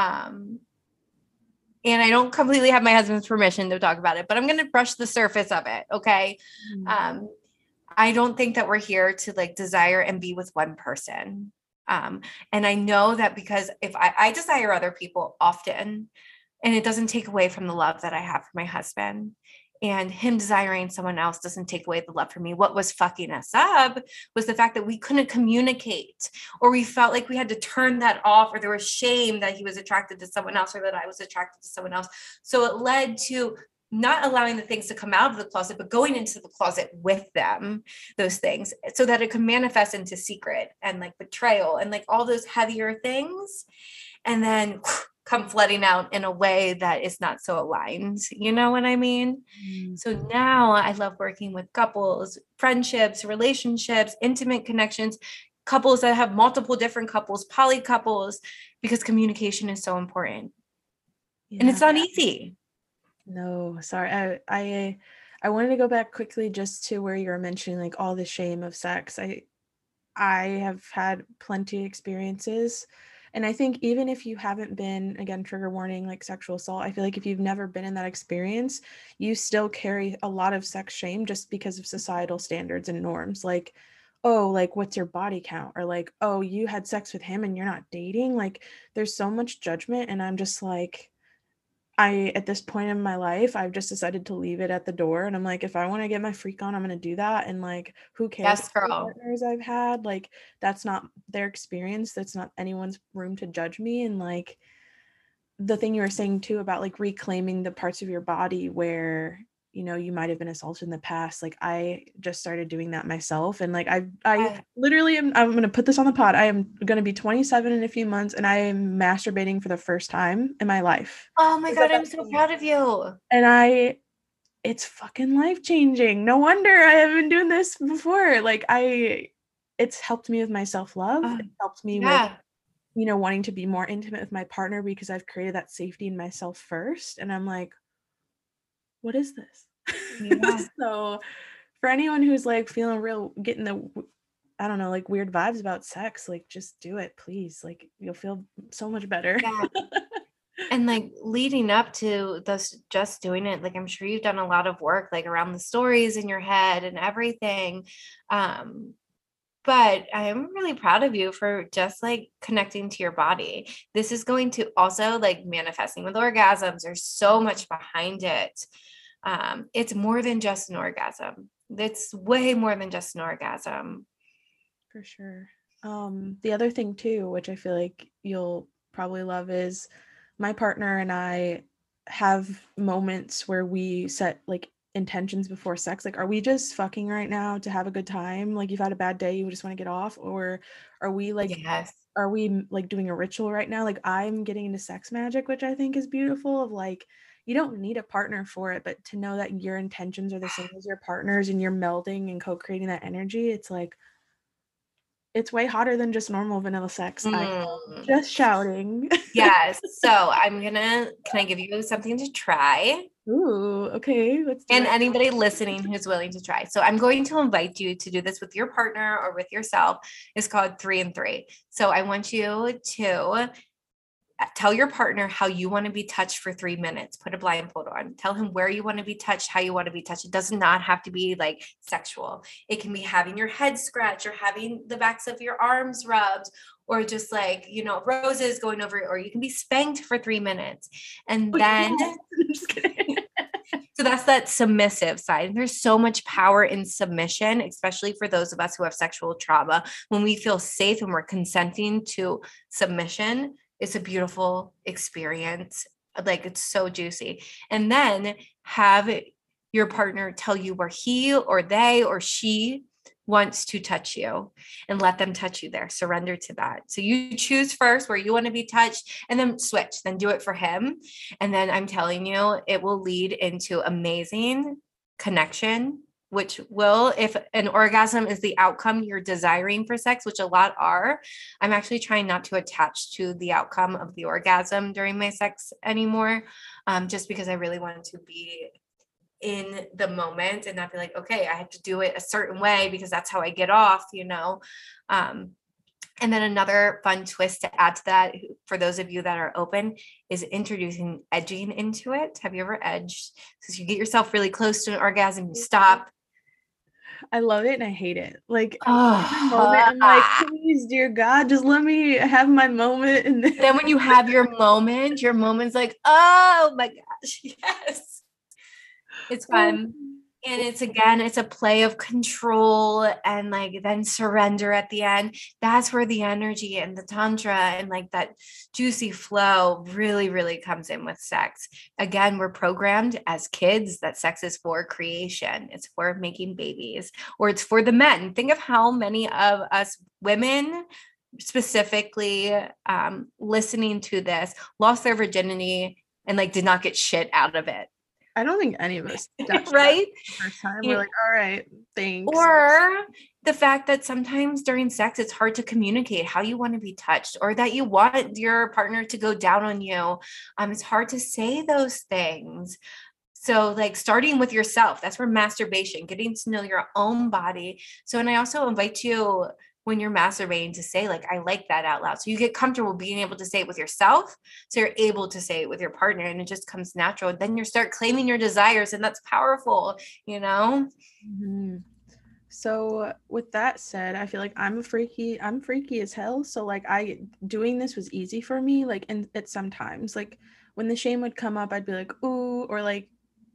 And I don't completely have my husband's permission to talk about it, but I'm going to brush the surface of it. Okay. Mm-hmm. I don't think that we're here to like desire and be with one person. And I know that because if I desire other people often, and it doesn't take away from the love that I have for my husband, and him desiring someone else doesn't take away the love for me. What was fucking us up was the fact that we couldn't communicate, or we felt like we had to turn that off, or there was shame that he was attracted to someone else or that I was attracted to someone else. So it led to not allowing the things to come out of the closet, but going into the closet with them, those things, so that it could manifest into secret and like betrayal and like all those heavier things. And then come flooding out in a way that is not so aligned. You know what I mean? Mm-hmm. So now I love working with couples, friendships, relationships, intimate connections, couples that have multiple different couples, poly couples, because communication is so important. And Yeah. it's not easy. No, sorry. I wanted to go back quickly just to where you were mentioning like all the shame of sex. I have had plenty of experiences. And I think even if you haven't been, again, trigger warning, like sexual assault, I feel like if you've never been in that experience, you still carry a lot of sex shame just because of societal standards and norms. Like, oh, like what's your body count? Or like, oh, you had sex with him and you're not dating. Like, there's so much judgment. And I'm just like, at this point in my life, I've just decided to leave it at the door. And I'm like, if I want to get my freak on, I'm going to do that. And like, who cares Yes, what girl. partners I've had? Like, that's not their experience. That's not anyone's room to judge me. And like, the thing you were saying too about like reclaiming the parts of your body where you might have been assaulted in the past, like I just started doing that myself. And like I literally I'm going to put this on the pod. I am going to be 27 in a few months, and I am masturbating for the first time in my life. Oh my God, I'm so proud of you. And it's fucking life changing. No wonder I haven't been doing this before. Like it's helped me with my self-love. It helped me with Yeah. wanting to be more intimate with my partner because I've created that safety in myself first. And I'm like, what is this? Yeah. So for anyone who's like feeling getting the, I don't know, like weird vibes about sex, like just do it, please. Like you'll feel so much better. Yeah. And like leading up to this, just doing it, like I'm sure you've done a lot of work like around the stories in your head and everything. But I'm really proud of you for just like connecting to your body. This is going to also like manifesting with orgasms. There's so much behind it. It's more than just an orgasm. It's way more than just an orgasm. For sure. The other thing too, which I feel like you'll probably love, is my partner and I have moments where we set like intentions before sex? Like, are we just fucking right now to have a good time? Like, you've had a bad day, you just want to get off? Or are we like, Yes. are we like doing a ritual right now? Like, I'm getting into sex magic, which I think is beautiful, of like, you don't need a partner for it, but to know that your intentions are the same as your partner's and you're melding and co-creating that energy, it's like, it's way hotter than just normal vanilla sex. I know. Mm. Just shouting. Yes. So can I give you something to try? Ooh, okay, let's do And it. anybody listening who's willing to try. So I'm going to invite you to do this with your partner or with yourself. It's called 3 and 3. So I want you to tell your partner how you want to be touched for 3 minutes. Put a blindfold on. Tell him where you want to be touched, how you want to be touched. It does not have to be like sexual. It can be having your head scratched or having the backs of your arms rubbed or just like, roses going over it, or you can be spanked for 3 minutes. And then I'm just kidding. so that's that submissive side. And there's so much power in submission, especially for those of us who have sexual trauma. When we feel safe and we're consenting to submission, it's a beautiful experience. Like it's so juicy. And then have your partner tell you where he or they or she wants to touch you and let them touch you there. Surrender to that. So you choose first where you want to be touched and then switch, then do it for him. And then I'm telling you, it will lead into amazing connection, which will, if an orgasm is the outcome you're desiring for sex, which a lot are, I'm actually trying not to attach to the outcome of the orgasm during my sex anymore, just because I really want to be in the moment and not be like, okay, I have to do it a certain way because that's how I get off, and then another fun twist to add to that, for those of you that are open, is introducing edging into it. Have you ever edged? So you get yourself really close to an orgasm, you stop. I love it and I hate it. Like every moment Oh, I'm like, please, dear God, just let me have my moment. And then when you have your moment's like, oh my gosh, yes. It's fun. And it's a play of control and like then surrender at the end. That's where the energy and the tantra and like that juicy flow really, really comes in with sex. Again, we're programmed as kids that sex is for creation. It's for making babies, or it's for the men. Think of how many of us women specifically listening to this lost their virginity and like did not get shit out of it. I don't think any of us right? The first time we're like, all right, thanks. Or the fact that sometimes during sex, it's hard to communicate how you want to be touched or that you want your partner to go down on you. It's hard to say those things. So like starting with yourself, that's where masturbation, getting to know your own body. So, and I also invite you when you're masturbating to say like, I like that out loud. So you get comfortable being able to say it with yourself. So you're able to say it with your partner and it just comes natural. Then you start claiming your desires and that's powerful, Mm-hmm. So with that said, I feel like I'm freaky as hell. So like doing this was easy for me. Like, and it sometimes like when the shame would come up, I'd be like, ooh, or like,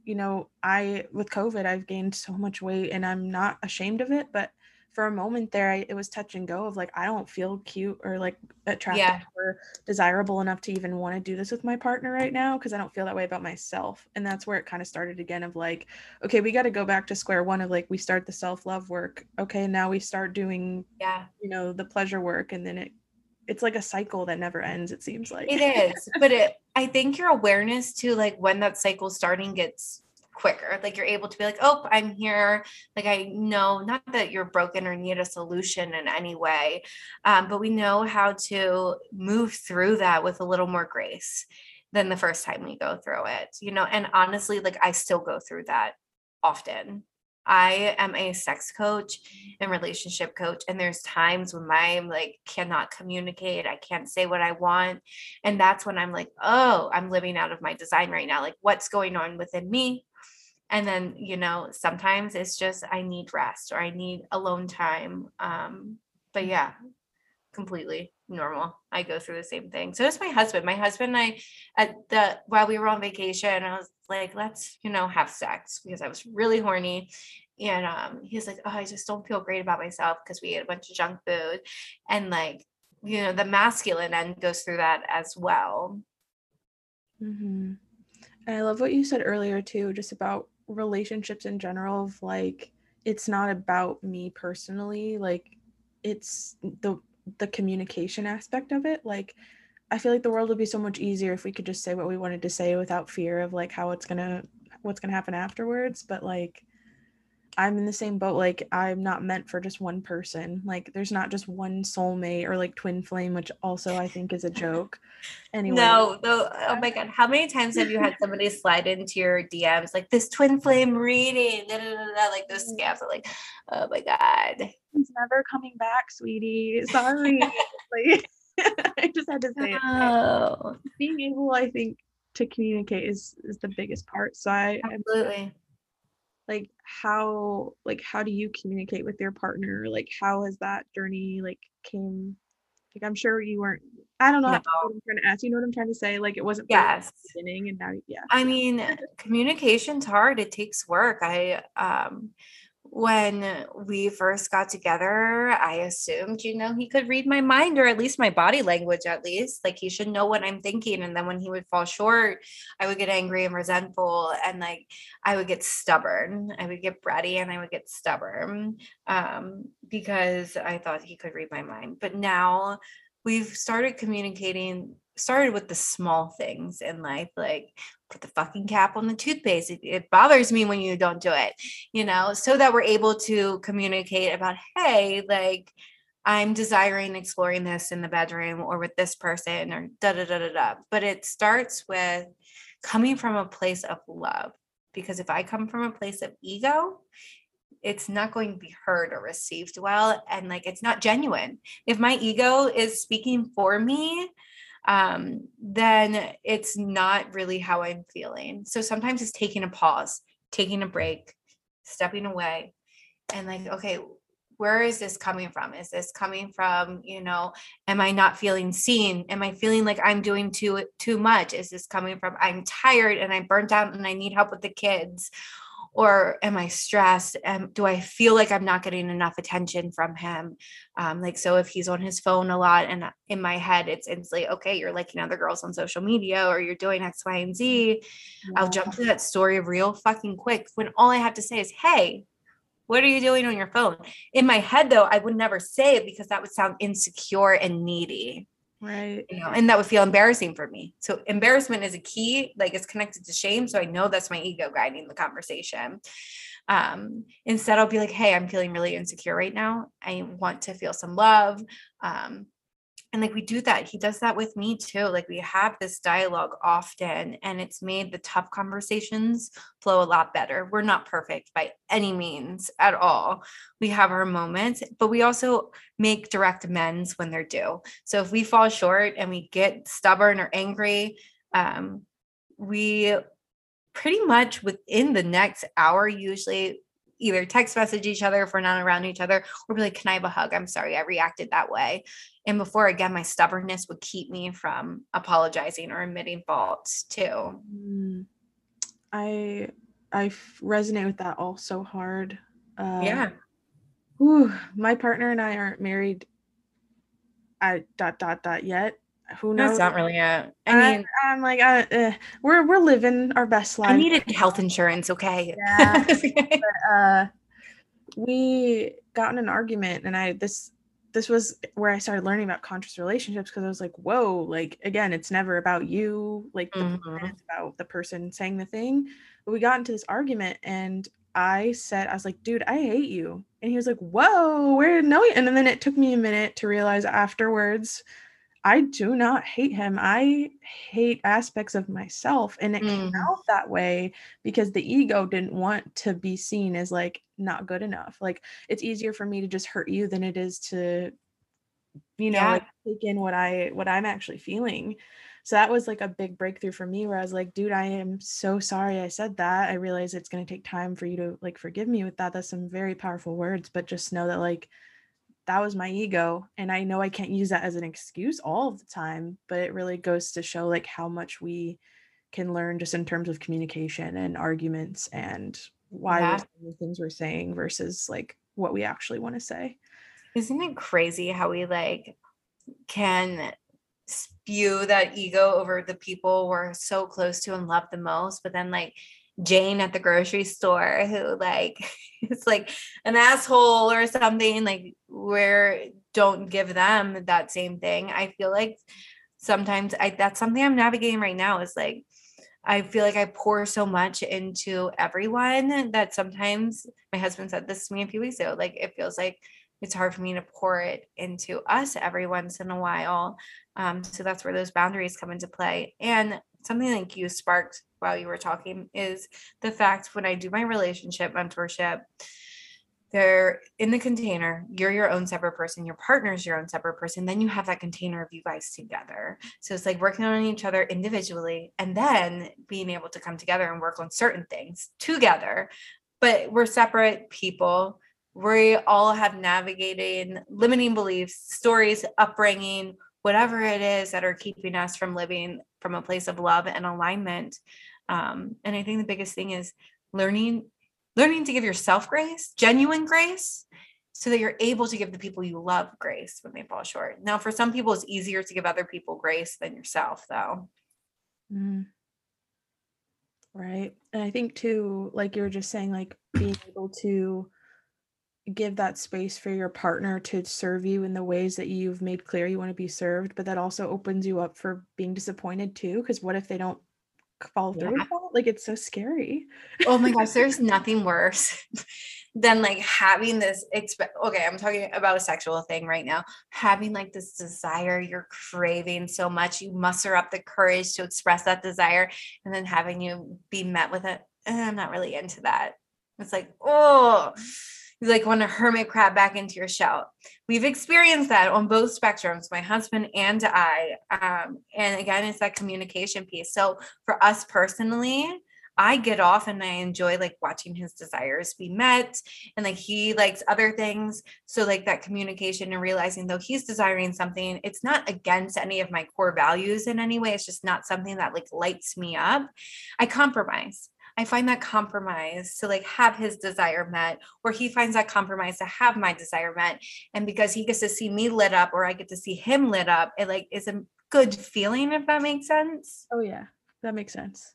with COVID, I've gained so much weight and I'm not ashamed of it. But for a moment there, it was touch and go of like, I don't feel cute or like attractive or desirable enough to even want to do this with my partner right now because I don't feel that way about myself. And that's where it kind of started again of like, okay, we got to go back to square one of like, we start the self-love work. Okay, now we start doing, the pleasure work. And then it's like a cycle that never ends, it seems like. It is, but I think your awareness to like when that cycle starting gets quicker. Like you're able to be like, oh, I'm here. Like I know not that you're broken or need a solution in any way, but we know how to move through that with a little more grace than the first time we go through it, and honestly, like I still go through that often. I am a sex coach and relationship coach, and there's times when I'm like cannot communicate, I can't say what I want, and that's when I'm like, oh, I'm living out of my design right now, like what's going on within me. And then sometimes it's just I need rest or I need alone time, but yeah, completely normal. I go through the same thing. So does my husband. And I, while we were on vacation, I was like, let's, have sex because I was really horny. And he's like, oh, I just don't feel great about myself because we ate a bunch of junk food. And like, the masculine end goes through that as well. Mm-hmm. And I love what you said earlier too, just about relationships in general of like it's not about me personally, like it's the communication aspect of it. Like I feel like the world would be so much easier if we could just say what we wanted to say without fear of like how what's gonna happen afterwards. But like I'm in the same boat. Like I'm not meant for just one person. Like there's not just one soulmate or like twin flame, which also I think is a joke. Anyway, No, though. Oh my God. How many times have you had somebody slide into your DMs like this twin flame reading, da, da, da, da, like those scams are like, oh my God. he's never coming back, sweetie. Sorry. Like I just had to say it. Oh, Being able, I think, to communicate is the biggest part. So I am absolutely. how do you communicate with your partner? Like how has that journey like came like I'm sure you weren't I don't know No. what I'm trying to ask. You know what I'm trying to say? Like it wasn't perfect Yes. at the beginning and now yeah. I mean, communication's hard. It takes work. When we first got together, I assumed, he could read my mind or at least my body language, at least. Like he should know what I'm thinking. And then when he would fall short, I would get angry and resentful and like I would get stubborn. I would get bratty and I would get stubborn because I thought he could read my mind. But now we've started communicating, started with the small things in life, like put the fucking cap on the toothpaste. It bothers me when you don't do it, so that we're able to communicate about, hey, like I'm desiring exploring this in the bedroom or with this person or da da da da da. But it starts with coming from a place of love. Because if I come from a place of ego, it's not going to be heard or received well. And like, it's not genuine. If my ego is speaking for me, then it's not really how I'm feeling. So sometimes it's taking a pause, taking a break, stepping away, and like, okay, where is this coming from? Is this coming from, am I not feeling seen? Am I feeling like I'm doing too much? Is this coming from I'm tired and I'm burnt out and I need help with the kids? Or am I stressed? Do I feel like I'm not getting enough attention from him? Like, so if he's on his phone a lot and in my head, it's instantly, okay, you're liking other girls on social media or you're doing X, Y, and Z. I'll jump to that story real fucking quick when all I have to say is, hey, what are you doing on your phone? In my head, though, I would never say it because that would sound insecure and needy. Right. And that would feel embarrassing for me. So embarrassment is a key, like it's connected to shame. So I know that's my ego guiding the conversation. Instead, I'll be like, hey, I'm feeling really insecure right now. I want to feel some love. And like we do that. He does that with me too. Like we have this dialogue often and it's made the tough conversations flow a lot better. We're not perfect by any means at all. We have our moments, but we also make direct amends when they're due. So if we fall short and we get stubborn or angry, we pretty much within the next hour usually either text message each other if we're not around each other or be like, can I have a hug? I'm sorry, I reacted that way. And before, again, my stubbornness would keep me from apologizing or admitting faults too. I resonate with that all so hard. Yeah. My partner and I aren't married at ... yet. Who knows? That's not really a, I mean, I'm like, we're living our best I lives. needed health insurance. Okay. Yeah. But, we got in an argument and this was where I started learning about conscious relationships because I was like, whoa, like again, it's never about you, like the person, it's about the person saying the thing. But we got into this argument and I was like, dude, I hate you. And he was like, whoa, where no, and then it took me a minute to realize afterwards I do not hate him. I hate aspects of myself. And it came out that way because the ego didn't want to be seen as like not good enough. Like it's easier for me to just hurt you than it is to, like take in what I'm actually feeling. So that was like a big breakthrough for me where I was like, dude, I am so sorry I said that. I realize it's going to take time for you to like forgive me with that. That's some very powerful words, but just know that like that was my ego and I know I can't use that as an excuse all of the time, but it really goes to show like how much we can learn just in terms of communication and arguments and why we're saying the things we're saying versus like what we actually want to say. Isn't it crazy how we like can spew that ego over the people we're so close to and love the most, but then like Jane at the grocery store who like is like an asshole or something, like where don't give them that same thing. I feel like sometimes that's something I'm navigating right now is like I feel like I pour so much into everyone that sometimes my husband said this to me a few weeks ago. Like it feels like it's hard for me to pour it into us every once in a while. So that's where those boundaries come into play. And something like you sparked while you were talking is the fact when I do my relationship mentorship, they're in the container, you're your own separate person, your partner's your own separate person, then you have that container of you guys together. So it's like working on each other individually and then being able to come together and work on certain things together. But we're separate people. We all have navigated limiting beliefs, stories, upbringing, whatever it is that are keeping us from living from a place of love and alignment. And I think the biggest thing is learning to give yourself grace, genuine grace, so that you're able to give the people you love grace when they fall short. Now, for some people, it's easier to give other people grace than yourself, though. Right. And I think too, like you were just saying, like being able to give that space for your partner to serve you in the ways that you've made clear you want to be served, but that also opens you up for being disappointed too. Because what if they don't follow through with that? Like it's so scary. Oh my gosh, there's nothing worse than like having this okay, I'm talking about a sexual thing right now, having like this desire you're craving so much, you muster up the courage to express that desire, and then having you be met with it, I'm not really into that. It's like, oh, you like want to hermit crab back into your shell. We've experienced that on both spectrums, my husband and I. And again, it's that communication piece. So for us personally, I get off and I enjoy like watching his desires be met, and like he likes other things. So like that communication and realizing though he's desiring something, it's not against any of my core values in any way. It's just not something that like lights me up. I compromise. I find that compromise to like have his desire met, or he finds that compromise to have my desire met. And because he gets to see me lit up or I get to see him lit up, it like is a good feeling, if that makes sense. Oh yeah, that makes sense.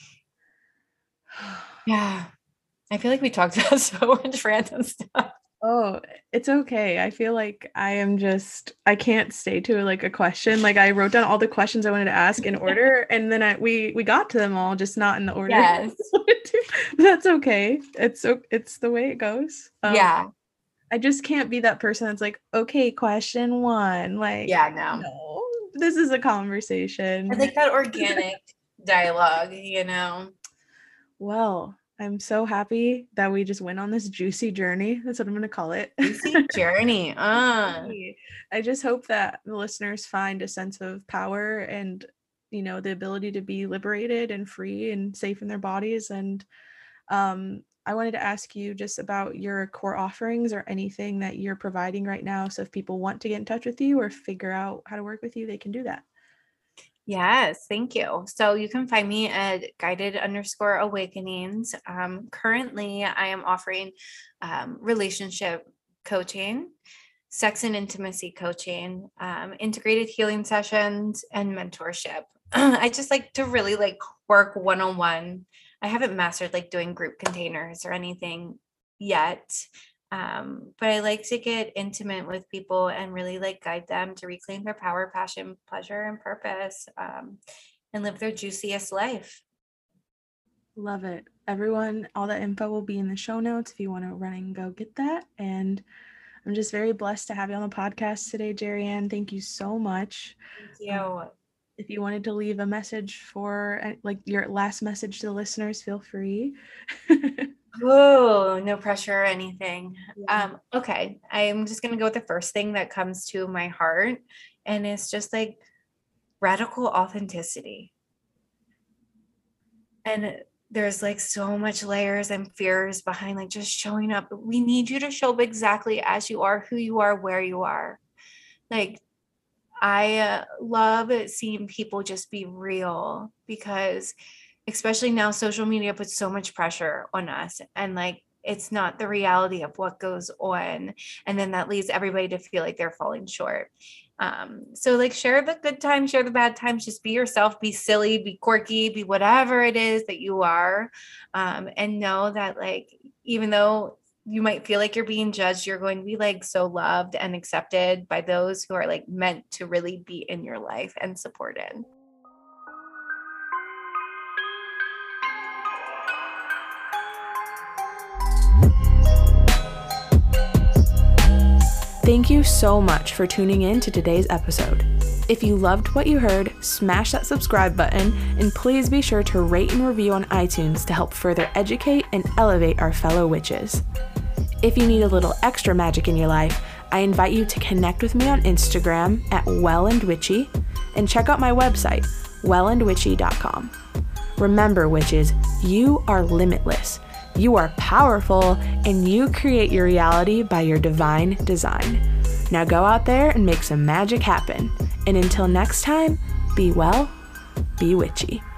Yeah. I feel like we talked about so much random stuff. Oh, it's okay. I feel like I can't stay to like a question. Like I wrote down all the questions I wanted to ask in order and then we got to them all, just not in the order. Yes. That's okay. It's the way it goes. Yeah. I just can't be that person that's like, okay, question 1. Like, yeah, no. This is a conversation. I like that organic dialogue, you know. Well, I'm so happy that we just went on this juicy journey. That's what I'm going to call it. Juicy journey. I just hope that the listeners find a sense of power and, you know, the ability to be liberated and free and safe in their bodies. And I wanted to ask you just about your core offerings or anything that you're providing right now. So if people want to get in touch with you or figure out how to work with you, they can do that. Yes, thank you. So you can find me at guided_awakenings. Currently, I am offering relationship coaching, sex and intimacy coaching, integrated healing sessions, and mentorship. I just like to really like work one-on-one. I haven't mastered like doing group containers or anything yet. But I like to get intimate with people and really like guide them to reclaim their power, passion, pleasure, and purpose, and live their juiciest life. Love it. Everyone, all that info will be in the show notes if you want to run and go get that. And I'm just very blessed to have you on the podcast today, Jerry Ann. Thank you so much. Thank you. If you wanted to leave a message for like your last message to the listeners, feel free. Oh, no pressure or anything. Okay. I'm just going to go with the first thing that comes to my heart. And it's just like radical authenticity. And there's like so much layers and fears behind like just showing up. We need you to show up exactly as you are, who you are, where you are. Like, I love seeing people just be real, because especially now social media puts so much pressure on us, and like it's not the reality of what goes on, and then that leads everybody to feel like they're falling short. So like share the good times, share the bad times, just be yourself, be silly, be quirky, be whatever it is that you are. And know that like, even though you might feel like you're being judged, you're going to be like so loved and accepted by those who are like meant to really be in your life and supported. Thank you so much for tuning in to today's episode. If you loved what you heard, smash that subscribe button, and please be sure to rate and review on iTunes to help further educate and elevate our fellow witches. If you need a little extra magic in your life, I invite you to connect with me on Instagram at wellandwitchy and check out my website, wellandwitchy.com. Remember, witches, you are limitless. You are powerful, and you create your reality by your divine design. Now go out there and make some magic happen. And until next time, be well, be witchy.